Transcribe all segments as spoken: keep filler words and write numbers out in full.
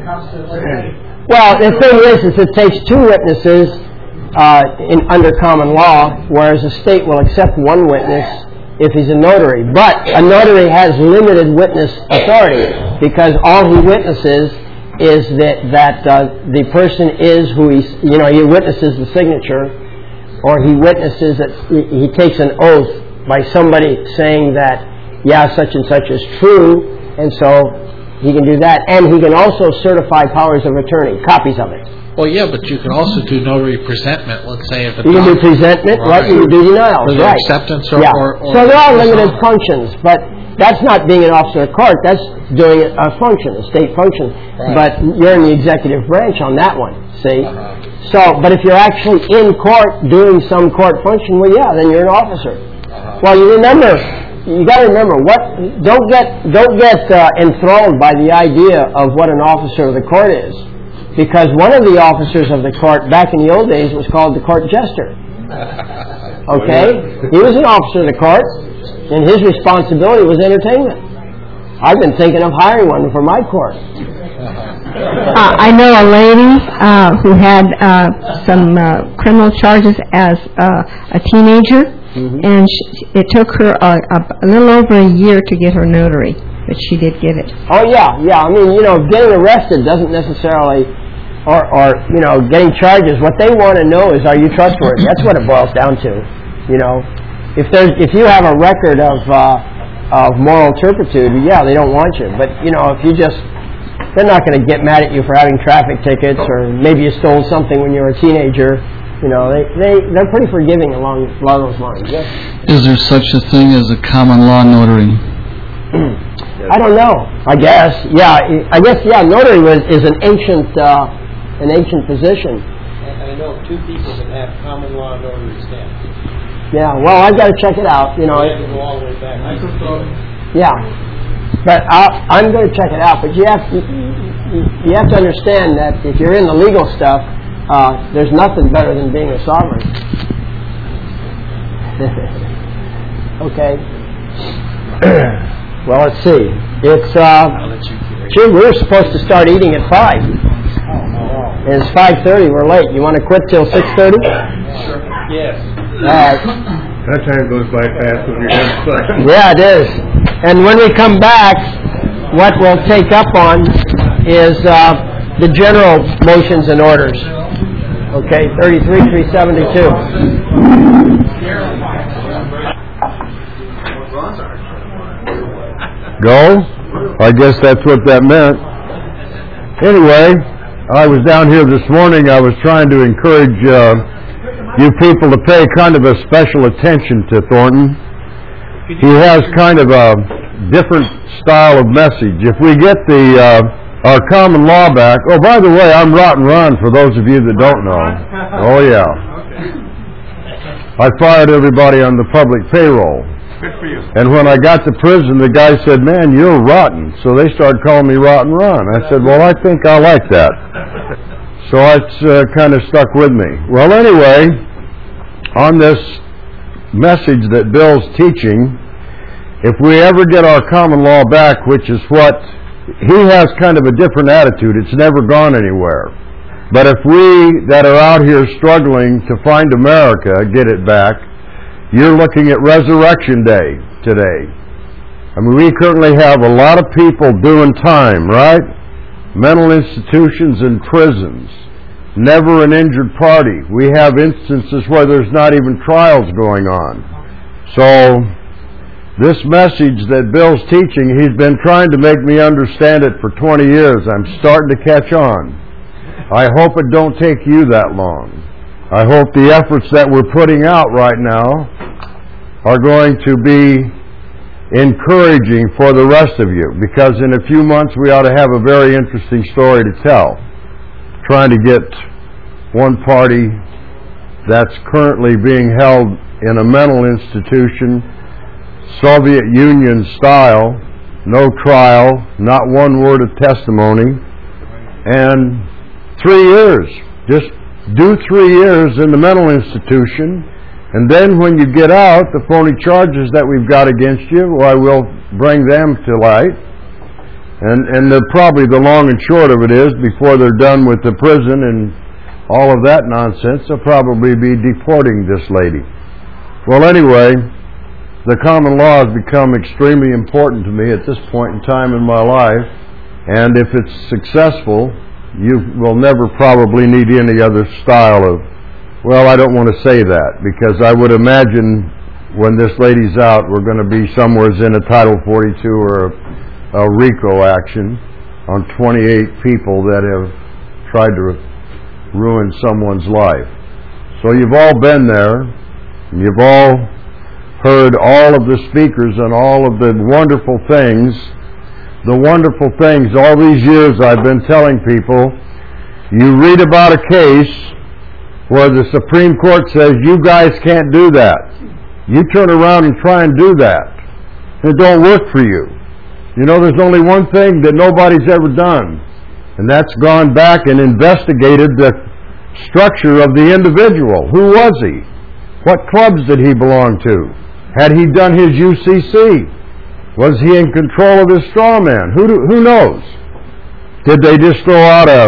Well, the thing is, is it takes two witnesses uh, in under common law, whereas a state will accept one witness if he's a notary. But a notary has limited witness authority because all he witnesses is that that uh, the person is who he's, you know, he witnesses the signature, or he witnesses that he takes an oath by somebody saying that, yeah, such and such is true, and so he can do that. And he can also certify powers of attorney, copies of it. Well, yeah, but you can also do notary presentment, let's say if it's... You can do presentment, right? right? You can do denials, right. acceptance or... Yeah. or, or so there are limited functions, but that's not being an officer of court. That's doing a function, a state function. Right. But you're in the executive branch on that one, see? Uh-huh. So, but if you're actually in court doing some court function, well, yeah, then you're an officer. Uh-huh. Well, you remember, you got to remember, what don't get don't get uh, enthralled by the idea of what an officer of the court is, because one of the officers of the court back in the old days was called the court jester. Okay, he was an officer of the court, and his responsibility was entertainment. I've been thinking of hiring one for my court. Uh, I know a lady uh, who had uh, some uh, criminal charges as uh, a teenager, mm-hmm. and she, it took her a, a, a little over a year to get her notary, but she did get it. Oh yeah, yeah. I mean, you know, getting arrested doesn't necessarily, or, or you know, getting charges. What they want to know is, are you trustworthy? That's what it boils down to. You know, if there's if you have a record of uh, of moral turpitude, yeah, they don't want you. But you know, if you just they're not going to get mad at you for having traffic tickets, or maybe you stole something when you were a teenager. You know, they, they, they're pretty forgiving along, along those lines. Yeah. Is there such a thing as a common law notary? I don't know. I guess. Yeah, I guess, yeah, notary was, is an ancient uh, an ancient position. I know two people that have common law notary stamps. Yeah, well, I've got to check it out. You know, I have to go all the way back. I could throw it. Yeah. But I'll, I'm going to check it out. But you have to, you have to understand that if you're in the legal stuff, uh, there's nothing better than being a sovereign. Okay. Well, let's see. It's uh, gee, we were supposed to start eating at five. And it's five thirty. We're late. You want to quit till six thirty? Sure. Yes. All right. That time goes by fast when you're done. Yeah, it is. And when we come back, what we'll take up on is uh, the general motions and orders. Okay, thirty-three, three seventy-two. Go? I guess that's what that meant. Anyway, I was down here this morning. I was trying to encourage uh, you people to pay kind of a special attention to Thornton. He has kind of a different style of message. If we get the uh, our common law back, oh, by the way, I'm Rotten Ron for those of you that don't know. Oh, yeah. I fired everybody on the public payroll. Good for you. And when I got to prison, the guy said, man, you're rotten. So they started calling me Rotten Ron. I said, well, I think I like that. So it's uh, kind of stuck with me. Well, anyway, on this message that Bill's teaching, if we ever get our common law back, which is what he has kind of a different attitude, it's never gone anywhere. But if we that are out here struggling to find America get it back, you're looking at Resurrection Day today. I mean, we currently have a lot of people doing time, right? Mental institutions and prisons. Never an injured party. We have instances where there's not even trials going on. So, this message that Bill's teaching, he's been trying to make me understand it for twenty years. I'm starting to catch on. I hope it don't take you that long. I hope the efforts that we're putting out right now are going to be encouraging for the rest of you, because in a few months we ought to have a very interesting story to tell. Trying to get one party that's currently being held in a mental institution, Soviet Union style, no trial, not one word of testimony, and three years. Just do three years in the mental institution, and then when you get out, the phony charges that we've got against you, why, we'll bring them to light, And, and the, probably the long and short of it is, before they're done with the prison and all of that nonsense, they'll probably be deporting this lady. Well, anyway, the common law has become extremely important to me at this point in time in my life, and if it's successful, you will never probably need any other style of, well, I don't want to say that, because I would imagine when this lady's out, we're going to be somewhere in a Title forty-two or a, a RICO action on twenty-eight people that have tried to ruin someone's life. So you've all been there, and you've all heard all of the speakers and all of the wonderful things, the wonderful things all these years I've been telling people. You read about a case where the Supreme Court says, you guys can't do that. You turn around and try and do that. It don't work for you. You know, there's only one thing that nobody's ever done, and that's gone back and investigated the structure of the individual. Who was he? What clubs did he belong to? Had he done his U C C? Was he in control of his straw man? Who, do, who knows? Did they just throw out a,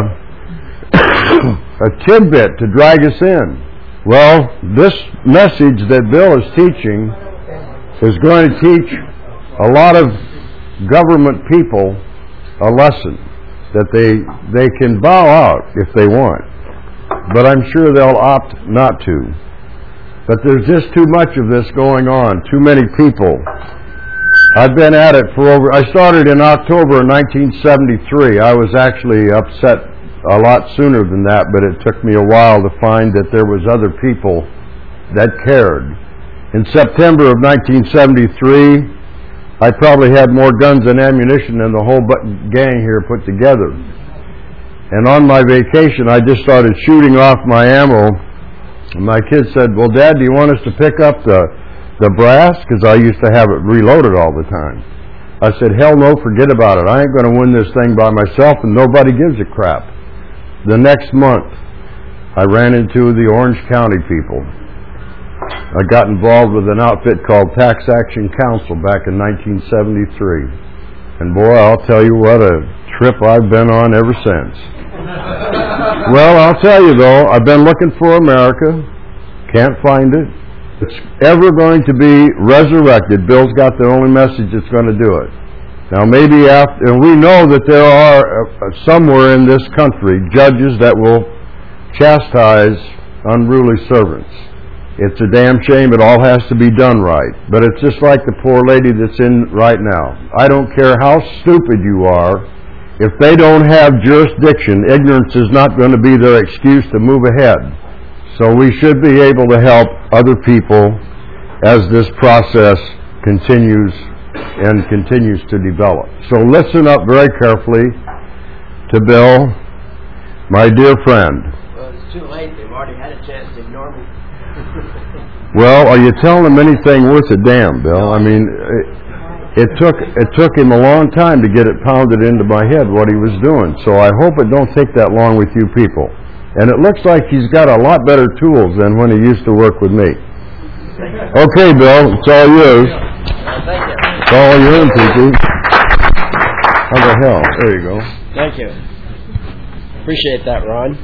a tidbit to drag us in? Well, this message that Bill is teaching is going to teach a lot of government people a lesson that they they can bow out if they want, but I'm sure they'll opt not to. But there's just too much of this going on, too many people. I've been at it for over, I started in October of nineteen seventy-three. I was actually upset a lot sooner than that, but it took me a while to find that there was other people that cared. In September of nineteen seventy-three, I probably had more guns and ammunition than the whole gang here put together. And on my vacation, I just started shooting off my ammo. And my kid said, well, Dad, do you want us to pick up the, the brass? Because I used to have it reloaded all the time. I said, hell no, forget about it. I ain't going to win this thing by myself, and nobody gives a crap. The next month, I ran into the Orange County people. I got involved with an outfit called Tax Action Council back in nineteen seventy-three. And boy, I'll tell you what a trip I've been on ever since. Well, I'll tell you though, I've been looking for America. Can't find it. It's ever going to be resurrected. Bill's got the only message that's going to do it. Now maybe after, and we know that there are uh, somewhere in this country judges that will chastise unruly servants. It's a damn shame. It all has to be done right. But it's just like the poor lady that's in right now. I don't care how stupid you are. If they don't have jurisdiction, ignorance is not going to be their excuse to move ahead. So we should be able to help other people as this process continues and continues to develop. So listen up very carefully to Bill, my dear friend. Well, it's too late. They've already had a chance to ignore me. Well, are you telling them anything worth a damn, Bill? I mean, it, it took it took him a long time to get it pounded into my head what he was doing. So I hope it don't take that long with you people. And it looks like he's got a lot better tools than when he used to work with me. Okay, Bill, it's all yours. Thank you. It's all yours, people. How the hell? There you go. Thank you. Appreciate that, Ron.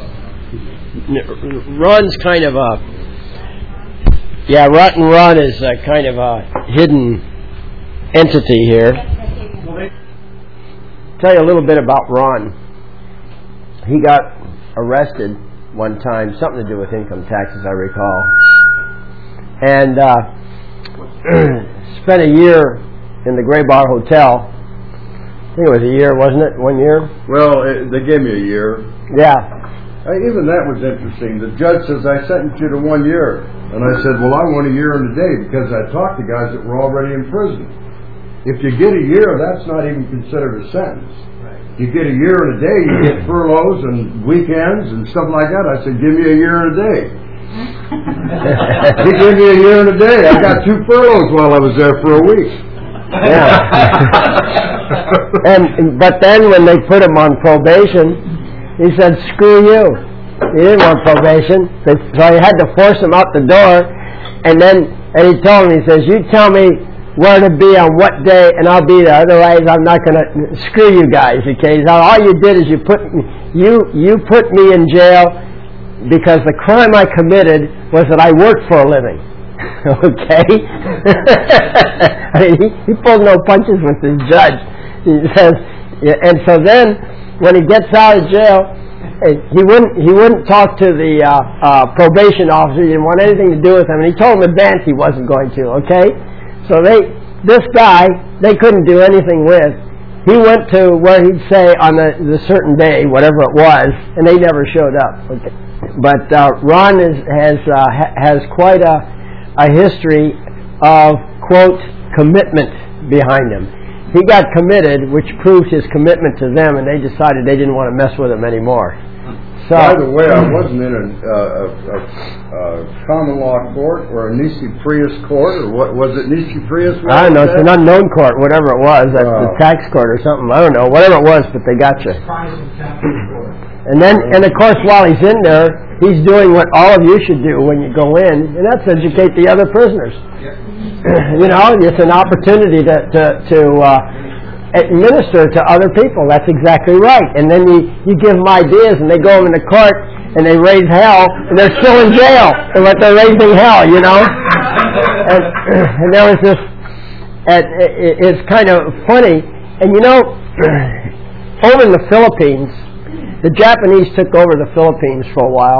Ron's kind of a, yeah, Rotten Ron is a kind of a hidden entity here. Tell you a little bit about Ron. He got arrested one time, something to do with income tax, as I recall, and uh, spent a year in the Gray Bar Hotel. I think it was a year, wasn't it? One year? Well, it, they gave me a year. Yeah. Uh, even that was interesting. The judge says, I sentenced you to one year. And I said, well, I want a year and a day because I talked to guys that were already in prison. If you get a year, that's not even considered a sentence. Right. You get a year and a day, you get furloughs and weekends and stuff like that. I said, give me a year and a day. He gave me a year and a day. I got two furloughs while I was there for a week. Yeah. and but then when they put him on probation, he said, screw you. He didn't want probation. So he had to force him out the door. And then and he told him, he says, you tell me where to be on what day, and I'll be there. Otherwise, I'm not going to screw you guys. Okay? So all you did is you put you you put me in jail because the crime I committed was that I worked for a living. Okay? I mean, he, he pulled no punches with this judge. He says, and so then when he gets out of jail, he wouldn't he wouldn't talk to the uh, uh, probation officer. He didn't want anything to do with him, and he told him in advance he wasn't going to. Okay, so they this guy they couldn't do anything with. He went to where he'd say on the, the certain day, whatever it was, and they never showed up. Okay. But uh, Ron is, has uh, ha- has quite a a history of quote commitment behind him. He got committed, which proved his commitment to them, and they decided they didn't want to mess with him anymore. So, by the way, I wasn't in a, uh, a, a, a common law court or a Nisi Prius court, or what was it? Nisi Prius? I don't know. It's an unknown court, whatever it was. That's uh, the tax court or something. I don't know. Whatever it was, but they got you. And then, and of course, while he's in there, he's doing what all of you should do when you go in, and that's educate the other prisoners. You know, it's an opportunity to to, to uh, administer to other people. That's exactly right. And then you, you give them ideas, and they go into court, and they raise hell, and they're still in jail, and what they're raising hell, you know. And, and there was this. And it, it's kind of funny, and you know, over in the Philippines, the Japanese took over the Philippines for a while,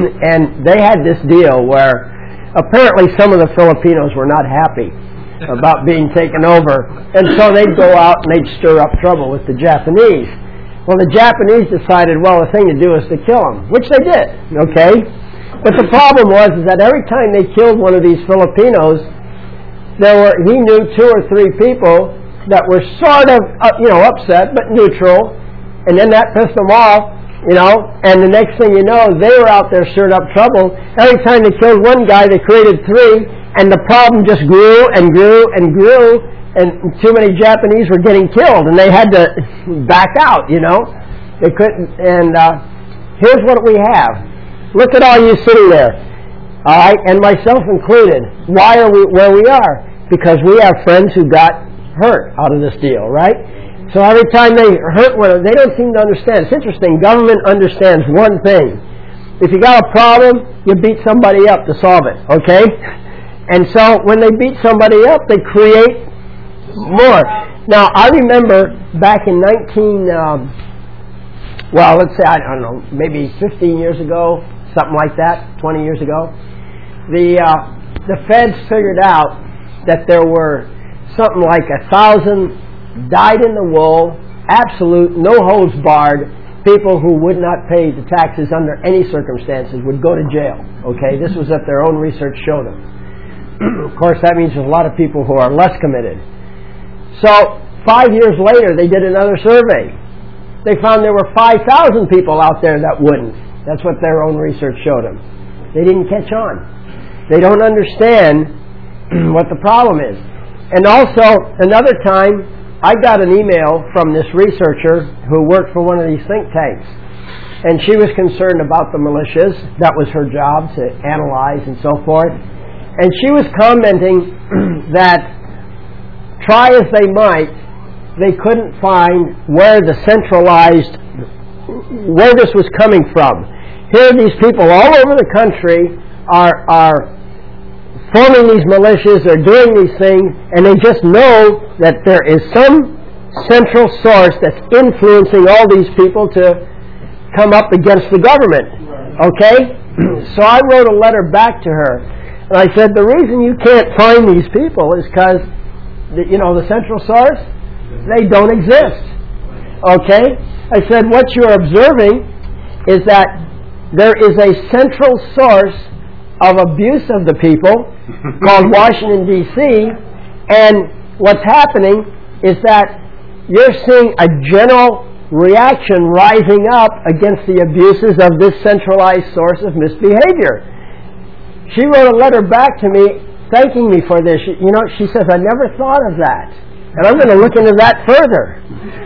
and they had this deal where apparently some of the Filipinos were not happy about being taken over, and so they'd go out and they'd stir up trouble with the Japanese. Well, the Japanese decided, well, the thing to do is to kill them, which they did, okay? But the problem was is that every time they killed one of these Filipinos, there were he knew two or three people that were sort of, uh, you know, upset, but neutral, and then that pissed them off, you know, and the next thing you know, they were out there stirred up trouble. Every time they killed one guy, they created three, and the problem just grew and grew and grew, and too many Japanese were getting killed, and they had to back out, you know. They couldn't, and uh, here's what we have. Look at all you sitting there, all right, and myself included. Why are we where we are? Because we have friends who got hurt out of this deal, right? So every time they hurt one of them, they don't seem to understand. It's interesting. Government understands one thing. If you got a problem, you beat somebody up to solve it, okay? And so when they beat somebody up, they create more. Now, I remember back in nineteen, um, well, let's say, I don't know, maybe fifteen years ago, something like that, twenty years ago, the uh, the feds figured out that there were something like a thousand dyed-in-the-wool, absolute, no-holds barred, people who would not pay the taxes under any circumstances would go to jail. Okay, this was what their own research showed them. Of course, that means there's a lot of people who are less committed. So, five years later, they did another survey. They found there were five thousand people out there that wouldn't. That's what their own research showed them. They didn't catch on. They don't understand what the problem is. And also, another time, I got an email from this researcher who worked for one of these think tanks, and she was concerned about the militias. That was her job, to analyze and so forth. And she was commenting that, try as they might, they couldn't find where the centralized, where this was coming from. Here these people all over the country are, are forming these militias, they're doing these things, and they just know that there is some central source that's influencing all these people to come up against the government. Okay? So I wrote a letter back to her, and I said, the reason you can't find these people is because, you know, the central source, they don't exist. Okay? I said, what you're observing is that there is a central source of abuse of the people called Washington, D C, and what's happening is that you're seeing a general reaction rising up against the abuses of this centralized source of misbehavior. She wrote a letter back to me thanking me for this. She, you know, she says, I never thought of that, and I'm going to look into that further.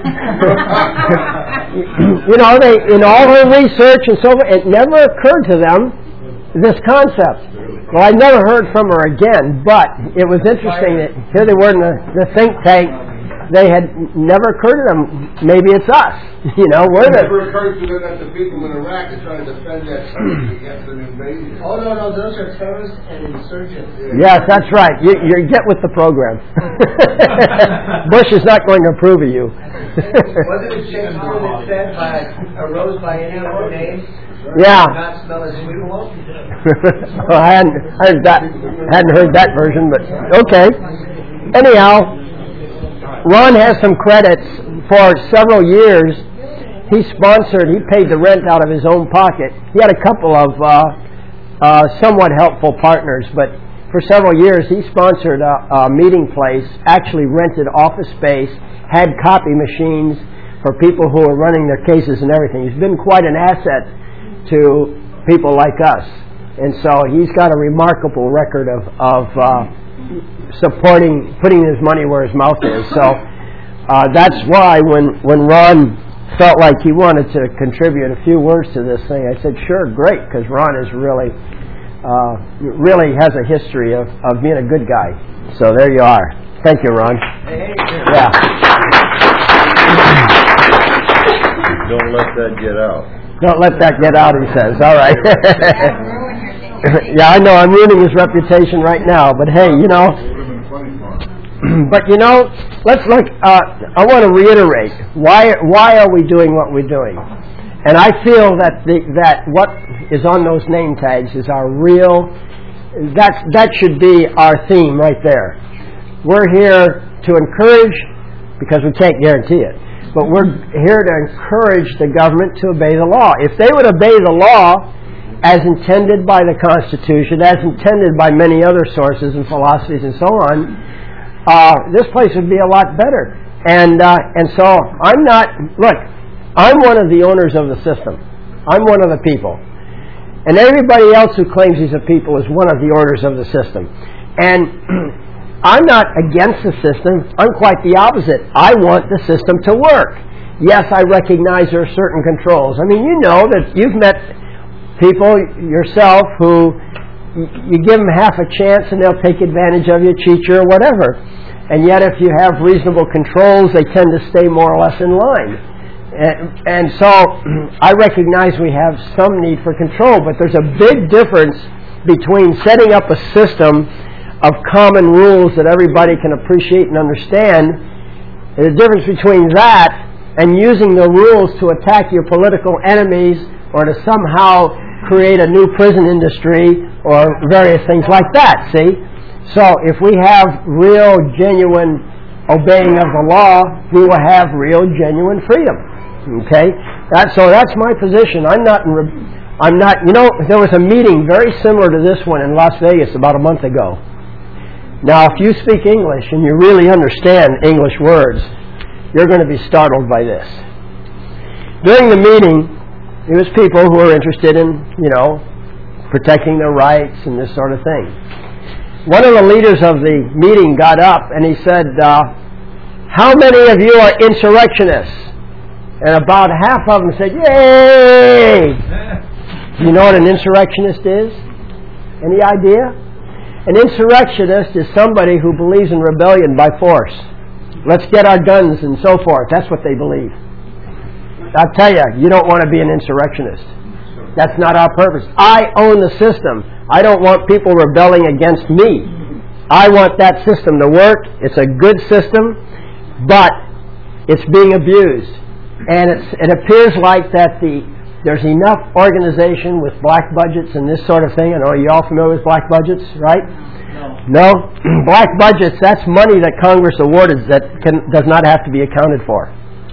You know, they, in all her research and so forth, it never occurred to them, this concept. Well, I never heard from her again, but it was interesting that here they were in the, the think tank. They had never occurred to them, maybe it's us. You know, we're the... It never occurred to them that the people in Iraq are trying to defend that country against an invasion. Oh, no, no, those are terrorists and insurgents. Yes, that's right. You, you get with the program. Bush is not going to approve of you. Wasn't it Shakespeare that said, by, arose by any other name? Yeah. Not smell as sweet wolf? Well, I hadn't heard that, hadn't heard that version, but okay. Anyhow, Ron has some credits for several years. He sponsored, he paid the rent out of his own pocket. He had a couple of uh, uh, somewhat helpful partners, but for several years he sponsored a, a meeting place, actually rented office space, had copy machines for people who were running their cases and everything. He's been quite an asset to people like us. And so he's got a remarkable record of, of uh, supporting, putting his money where his mouth is. So uh, that's why when, when Ron felt like he wanted to contribute a few words to this thing, I said, sure, great, because Ron is really, uh, really has a history of, of being a good guy. So there you are. Thank you, Ron. Yeah. Don't let that get out. Don't let that get out, he says. All right. Yeah, I know. I'm ruining his reputation right now. But hey, you know. But you know, let's look. Uh, I want to reiterate why. Why are we doing what we're doing? And I feel that the, that what is on those name tags is our real. That's that should be our theme right there. We're here to encourage, because we can't guarantee it. But we're here to encourage the government to obey the law. If they would obey the law as intended by the Constitution, as intended by many other sources and philosophies and so on, uh, this place would be a lot better. And uh, and so I'm not, look, I'm one of the owners of the system. I'm one of the people. And everybody else who claims he's a people is one of the owners of the system. And I'm not against the system. I'm quite the opposite. I want the system to work. Yes, I recognize there are certain controls. I mean, you know that you've met people yourself who you give them half a chance and they'll take advantage of you, cheat you, or whatever. And yet if you have reasonable controls, they tend to stay more or less in line. And, and so I recognize we have some need for control, but there's a big difference between setting up a system of common rules that everybody can appreciate and understand. There's a difference between that and using the rules to attack your political enemies or to somehow create a new prison industry or various things like that, see? So if we have real, genuine obeying of the law, we will have real, genuine freedom. Okay? That, so that's my position. I'm not, I'm not, you know, there was a meeting very similar to this one in Las Vegas about a month ago. Now, if you speak English and you really understand English words, you're going to be startled by this. During the meeting, it was people who were interested in, you know, protecting their rights and this sort of thing. One of the leaders of the meeting got up and he said, uh, how many of you are insurrectionists? And about half of them said, yay! Do you know what an insurrectionist is? Any idea? An insurrectionist is somebody who believes in rebellion by force. Let's get our guns and so forth. That's what they believe. I'll tell you, you don't want to be an insurrectionist. That's not our purpose. I own the system. I don't want people rebelling against me. I want that system to work. It's a good system, but it's being abused. And it's, it appears like that the there's enough organization with black budgets and this sort of thing. And are you all familiar with black budgets, right? No. No? Black budgets, that's money that Congress awarded that can, does not have to be accounted for.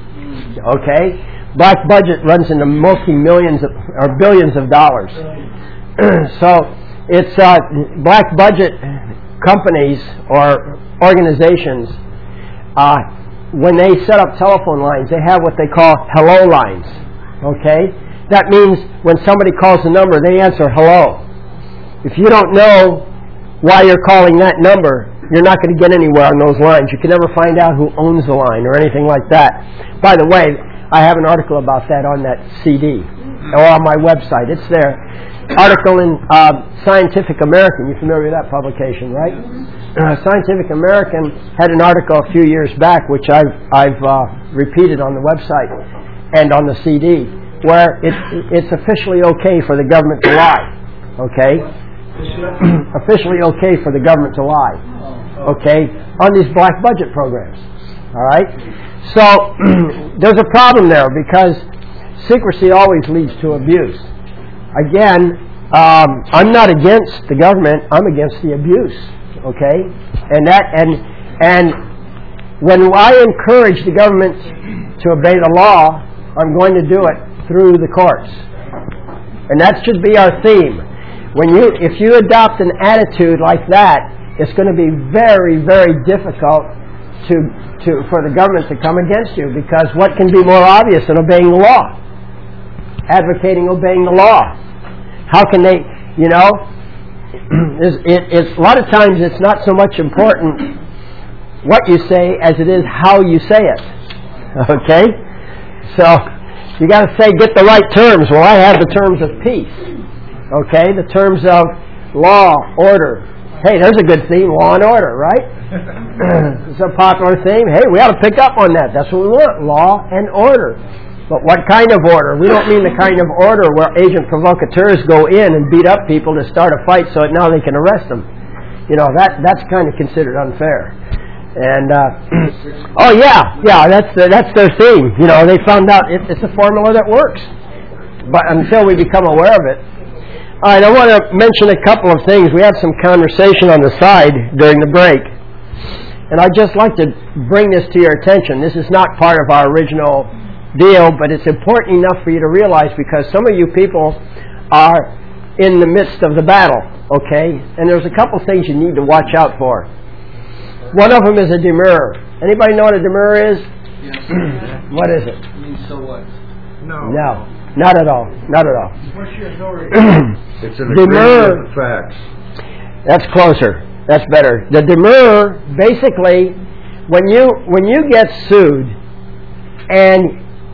Okay? Black budget runs into multi-millions of, or billions of dollars. So it's uh, black budget companies or organizations, uh, when they set up telephone lines, they have what they call hello lines. Okay? That means when somebody calls the number, they answer hello. If you don't know why you're calling that number, you're not going to get anywhere on those lines. You can never find out who owns the line or anything like that. By the way, I have an article about that on that C D. or on my website. It's there. Article in uh, Scientific American. You're familiar with that publication, right? Uh, Scientific American had an article a few years back, which I've I've uh, repeated on the website and on the C D, where it, it's officially okay for the government to lie. Okay, officially okay for the government to lie. Okay, on these black budget programs. All right. So there's a problem there because secrecy always leads to abuse. Again, um, I'm not against the government. I'm against the abuse. Okay, and that and and when I encourage the government to obey the law, I'm going to do it through the courts, and that should be our theme. When you, if you adopt an attitude like that, it's going to be very, very difficult to to for the government to come against you, because what can be more obvious than obeying the law? Advocating obeying the law. How can they, you know, it's, it, it's, a lot of times it's not so much important what you say as it is how you say it. Okay? So, you got to say, get the right terms. Well, I have the terms of peace. Okay? The terms of law, order. Hey, there's a good theme, law and order, right? It's a popular theme. Hey, we ought to pick up on that. That's what we want, law and order. But what kind of order? We don't mean the kind of order where agent provocateurs go in and beat up people to start a fight so that now they can arrest them. You know, that that's kind of considered unfair. And, uh, oh yeah, yeah, that's the, that's their theme. You know, they found out it, it's a formula that works. But until we become aware of it. All right, I want to mention a couple of things. We had some conversation on the side during the break. And I'd just like to bring this to your attention. This is not part of our original deal, but it's important enough for you to realize, because some of you people are in the midst of the battle, okay? And there's a couple things you need to watch out for. One of them is a demurrer. Anybody know what a demurrer is? Yes. What is it? I mean, so what? No. No, not at all. Not at all. What's your authority? It's an Demurrer. agreement of facts. That's closer. That's better. The demurrer, basically, when you when you get sued and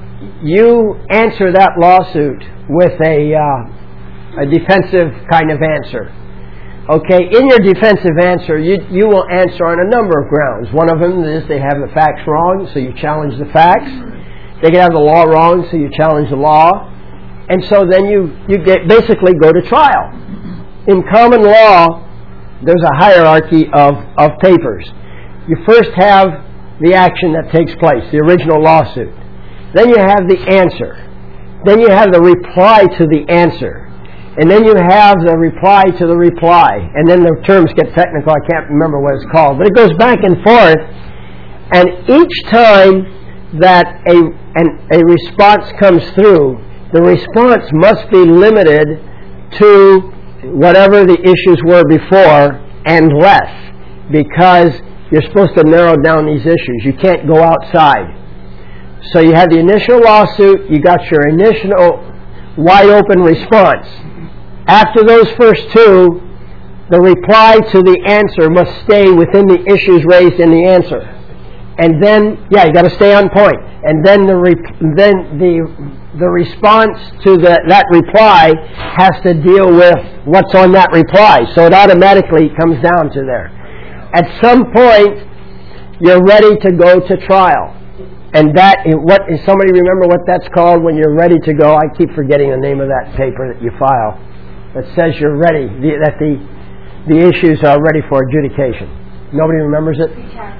you answer that lawsuit with a uh, a defensive kind of answer. Okay, in your defensive answer, you you will answer on a number of grounds. One of them is they have the facts wrong, so you challenge the facts. They can have the law wrong, so you challenge the law. And so then you, you get basically go to trial. In common law, there's a hierarchy of, of papers. You first have the action that takes place, the original lawsuit. Then you have the answer. Then you have the reply to the answer. And then you have the reply to the reply. And then the terms get technical. I can't remember what it's called. But it goes back and forth. And each time that a, an, a response comes through, the response must be limited to whatever the issues were before and less. Because you're supposed to narrow down these issues. You can't go outside. So you had the initial lawsuit, you got your initial wide open response. After those first two, the reply to the answer must stay within the issues raised in the answer. And then, yeah, you got to stay on point. And then the re- then the the response to the, that reply has to deal with what's on that reply. So it automatically comes down to there. At some point, you're ready to go to trial. And that, what, is somebody remember what that's called when you're ready to go? I keep forgetting the name of that paper that you file that says you're ready, the, that the the issues are ready for adjudication. Nobody remembers it?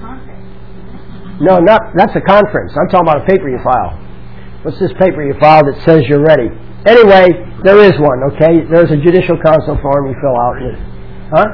No, not that's a conference. I'm talking about a paper you file. What's this paper you file that says you're ready? Anyway, there is one, okay? There's a judicial counsel form you fill out. Huh?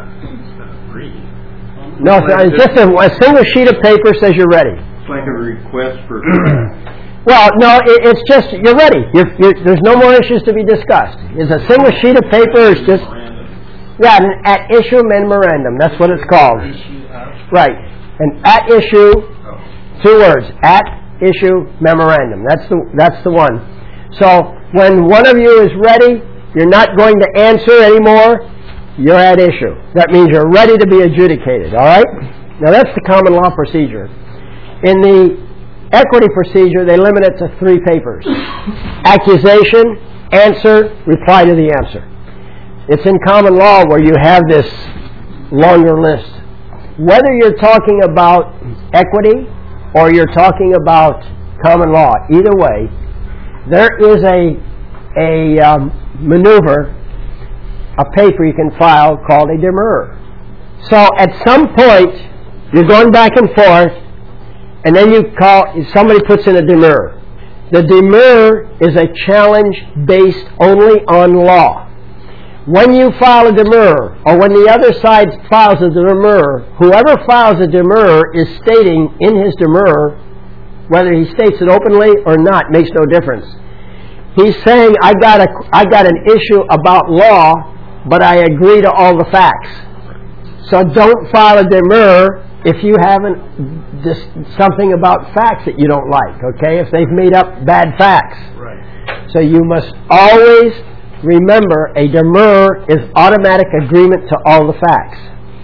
No, it's, not, it's just a, a single sheet of paper says you're ready. It's like a request for... Well, no, it, it's just, you're ready. You're, you're, there's no more issues to be discussed. It's a single sheet of paper. It's just, yeah, an at issue memorandum. That's what it's called. Right. An at issue, two words, at issue memorandum. That's the, that's the one. So, when one of you is ready, you're not going to answer anymore, you're at issue. That means you're ready to be adjudicated, all right? Now, that's the common law procedure. In the equity procedure, they limit it to three papers. Accusation, answer, reply to the answer. It's in common law where you have this longer list. Whether you're talking about equity or you're talking about common law, either way, there is a, a um, maneuver, a paper you can file called a demurrer. So at some point, you're going back and forth, and then you call, somebody puts in a demurrer. The demurrer is a challenge based only on law. When you file a demurrer, or when the other side files a demurrer, whoever files a demurrer is stating in his demurrer, whether he states it openly or not, makes no difference. He's saying, I got a, I got an issue about law, but I agree to all the facts. So don't file a demurrer if you haven't this, something about facts that you don't like, okay? If they've made up bad facts. Right. So you must always remember a demurrer is automatic agreement to all the facts.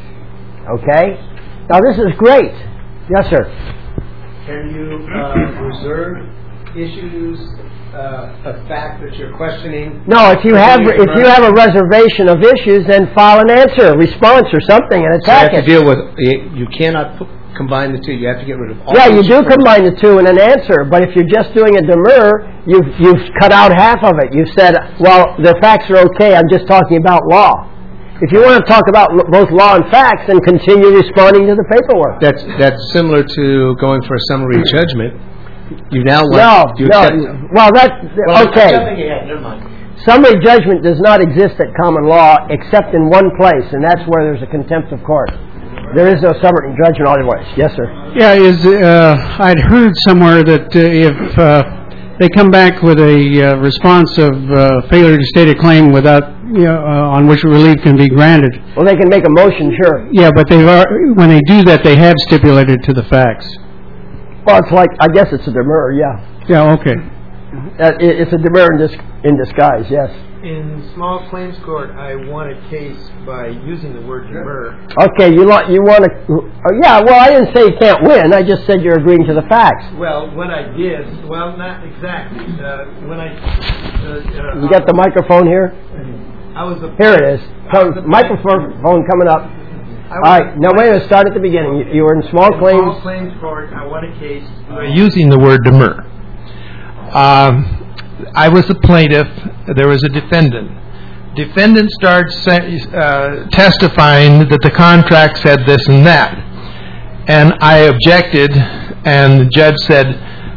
Okay? Now this is great. Yes, sir. Can you uh, reserve issues, uh, a fact that you're questioning? No, if you have if you have a reservation of issues, then file an answer, a response, or something, and So you attack have to it. deal with. You cannot put, combine the two. You have to get rid of all. Yeah, you do issues. combine the two in an answer, but if you're just doing a demurrer, you've you've cut out half of it. You've said, well, the facts are okay. I'm just talking about law. If you want to talk about both law and facts, then continue responding to the paperwork. That's that's similar to going for a summary judgment. You now No, want, you no. accept- Well, that Well, okay. jumping ahead, never mind. Summary judgment does not exist at common law except in one place, and that's where there's a contempt of court. There is no summary judgment otherwise. Yes, sir. Yeah, is uh, I'd heard somewhere that uh, if uh, they come back with a uh, response of uh, failure to state a claim without, you know, uh, on which relief can be granted. Well, they can make a motion, sure. Yeah, but they've ar- when they do that, they have stipulated to the facts. Well, it's like, I guess it's a demurrer, yeah. Yeah, okay. Uh, it- It's a demurrer in, dis- in disguise, yes. In small claims court, I won a case by using the word demur. Okay, you, lo- you want to... Uh, yeah, well, I didn't say you can't win. I just said you're agreeing to the facts. Well, what I did, well, not exactly. Uh, when I... Uh, uh, You got the microphone here? I was a... Here it is. Come, microphone coming up. All right, now wait a minute, start at the beginning. You, you were in small In claims... small claims court, I won a case by using the word demur. Um... I was the plaintiff. There was a defendant. Defendant starts uh, testifying that the contract said this and that. And I objected, and the judge said,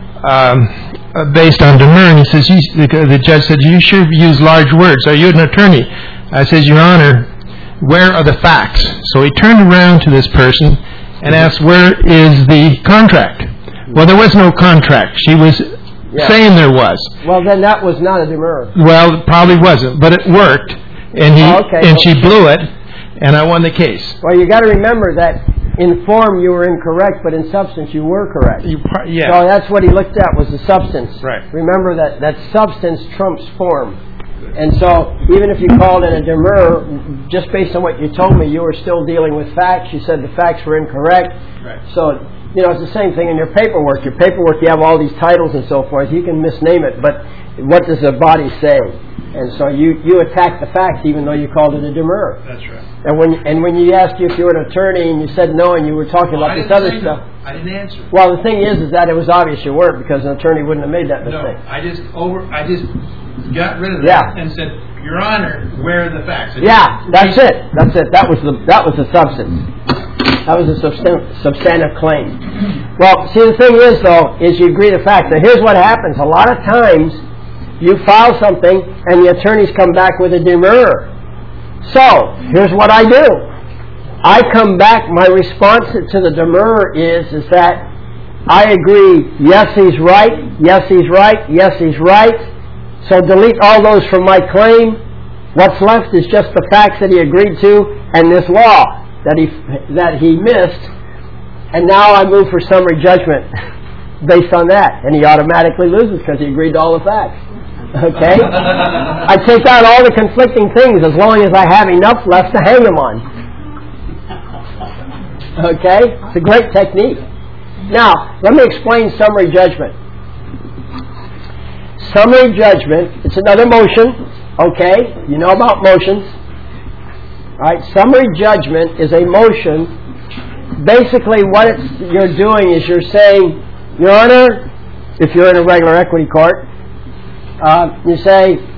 um, based on demur, he says, you, the judge said, you should use large words. Are you an attorney? I said, Your Honor, where are the facts? So he turned around to this person and asked, where is the contract? Well, there was no contract. She was... Yeah. saying there was. Well, then that was not a demurrer. Well, it probably wasn't, but it worked, and he Oh, okay. and she blew it, and I won the case. Well, you got to remember that in form you were incorrect, but in substance you were correct. You pro- yeah. So that's what he looked at, was the substance. Right. Remember that, that substance trumps form. And so even if you called in a demurrer, just based on what you told me, you were still dealing with facts. You said the facts were incorrect. Right. So, you know, it's the same thing in your paperwork. Your paperwork, you have all these titles and so forth. You can misname it, but what does the body say? And so you, you attack the facts even though you called it a demurrer. That's right. And when and when you asked you if you were an attorney and you said no and you were talking Well, about I this didn't other say stuff. no. I didn't answer. Well, the thing is, is that it was obvious you weren't, because an attorney wouldn't have made that No, mistake. I just over. I just got rid of Yeah. that and said, Your Honor, where are the facts? I Yeah, just- that's it. That's it. That was the that was the substance. That was a substan- substantive claim. Well, see, the thing is, though, is you agree to facts. Now, here's what happens. A lot of times, you file something, and the attorneys come back with a demurrer. So, here's what I do. I come back, my response to the demurrer is, is that I agree, yes, he's right, yes, he's right, yes, he's right. So delete all those from my claim. What's left is just the facts that he agreed to and this law that he that he missed. And now I move for summary judgment based on that. And he automatically loses because he agreed to all the facts. Okay? I take out all the conflicting things as long as I have enough left to hang him on. Okay? It's a great technique. Now, let me explain summary judgment. summary judgment, it's another motion, okay? You know about motions. All right, summary judgment is a motion. Basically, what it's, you're doing is you're saying, Your Honor, if you're in a regular equity court, uh, you say,